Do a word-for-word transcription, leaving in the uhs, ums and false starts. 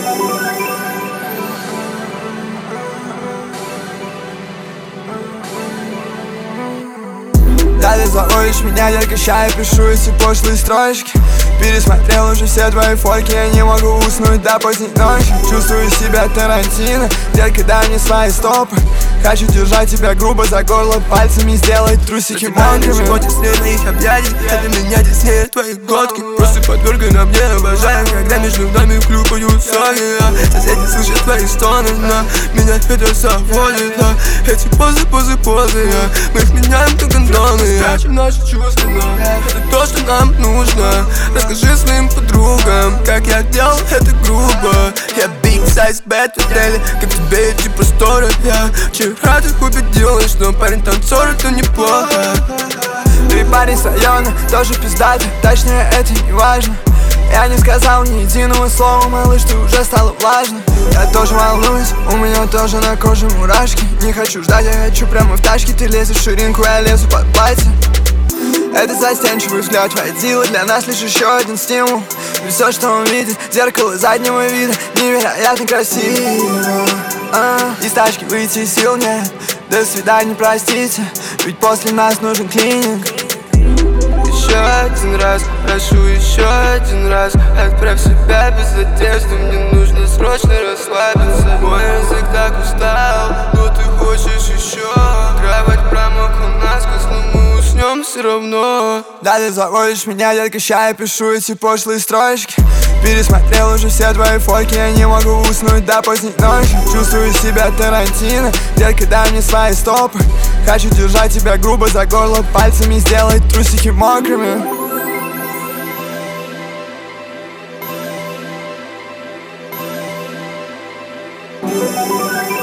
Далее заводишь меня, ярко чай, пишу эти пошлые строчки. Пересмотрел уже все твои фотки, я не могу уснуть до поздней ночи. Чувствую себя Тарантино, детка, дай мне свои стопы. Хочу держать тебя грубо за горло, пальцами сделать трусики мокрыми. Ничего теснее их объятий, это меня теснее твои глотки. Просто подвергай на мне, обожаю, когда между нами хлюпают соки. Соседи слышат твои стоны, но меня это заводит. Эти позы, позы, позы, мы их меняем как гандоны. Спрячем наши чувства, но это то, что нам нужно. Расскажи своим подругам, как я делал это грубо. Я big size bad в отеле, как тебе эти просторы. Я вчера так убедилась, что парень танцор это неплохо. Ты парень с района, тоже пиздатый, точнее это не важно. Я не сказал ни единого слова, малыш, ты уже стала влажной. Я тоже волнуюсь, у меня тоже на коже мурашки. Не хочу ждать, я хочу прямо в тачке. Ты лезешь в ширинку, я лезу под платье. Это застенчивый взгляд водила, для нас лишь еще один стимул. И все, что он видит, зеркало заднего вида, невероятно красиво. а, Из тачки выйти сил нет, до свидания, простите, ведь после нас нужен клининг. Еще один раз, прошу еще один раз, отправь себя без одежды, мне нужно срочно расслабиться. Мой язык так устал, но ты хочешь еще. Кровать промокла насквозь, но мы уснем все равно. Далее заводишь меня, детка, чай, пишу эти пошлые строчки. Пересмотрел уже все твои фотки, я не могу уснуть до поздней ночи. Чувствую себя Тарантино, детка, дай мне свои стопы. Хочу держать тебя грубо за горло, пальцами сделать трусики мокрыми. We'll be right back.